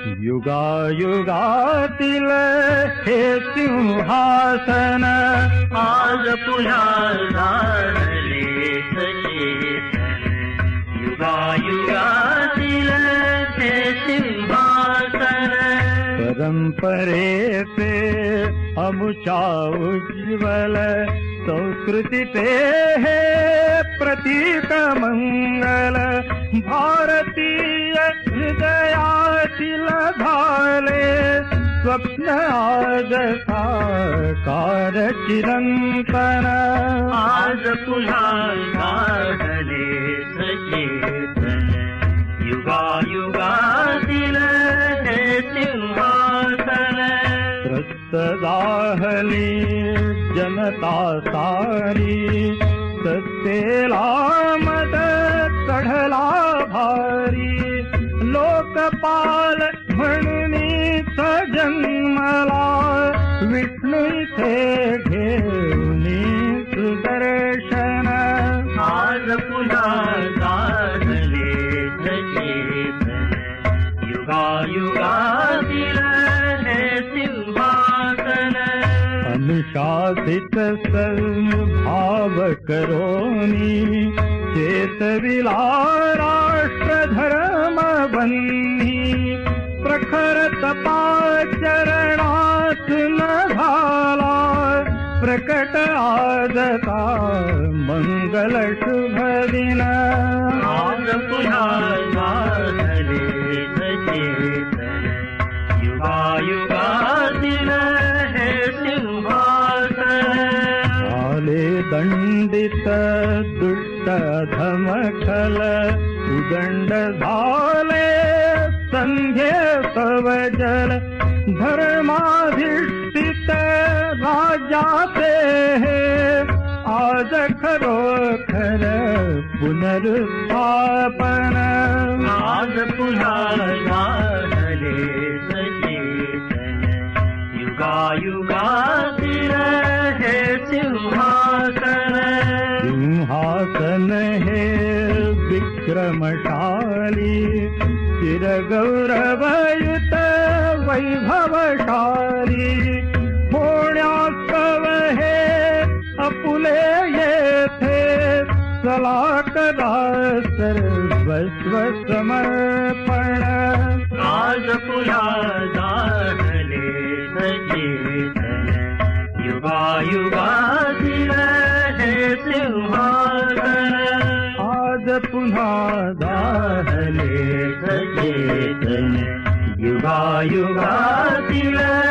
युगायुगातील हे सिंहासन आज पुन्हा जाणले सचेतन. युगायुगातील हे सिंहासन परंपरेचे अमुच्या उज्ज्वल संस्कृतीचे हे प्रतीक मंगल. भारतीय हृदयातील झाले स्वप्न आज साकार चिरंतन. आज पुन्हा जाणले सचेतन. युगायुगातील हे सिंहासन त्रस्त जाहली जनता सारी सत्तेला मत चढला भारी. लोकपाल म्हणून जन्मला विष्णू इथे घेऊन सुदर्शन. आज पुन्हा जाणले सचेतन. युगायुगातील हे सिंहासन अनुशासित सद्भाव करोनी चेतविला राष्ट्र धर्म बंधी. प्रखर तपाचरणात न झाला प्रकट आजचा मंगल शुभ दिन. आज पुन्हा जाणले सचेतन. युगायुगातील हे सिंहासन आले दंडित दुष्ट धमखल उदंड झाले संघे सवजल. धर्माधिष्ठित राजाचे हे आज खरोखर पुनरुत्थापन. आज पुन्हा जाणले सचेतन. युगायुगातील हे सिंहासन सिंहासन हे विक्रमशाली चिरगौरवयुत वैभवशाली. होण्यास्तव हे अपुले येथे चला करा सर्वस्व समर्पण. आज पुन्हा जाणले सचेतन. युगायुगातील हे सिंहासन आज पुन्हा जाणले सचेतन. युगायुगातील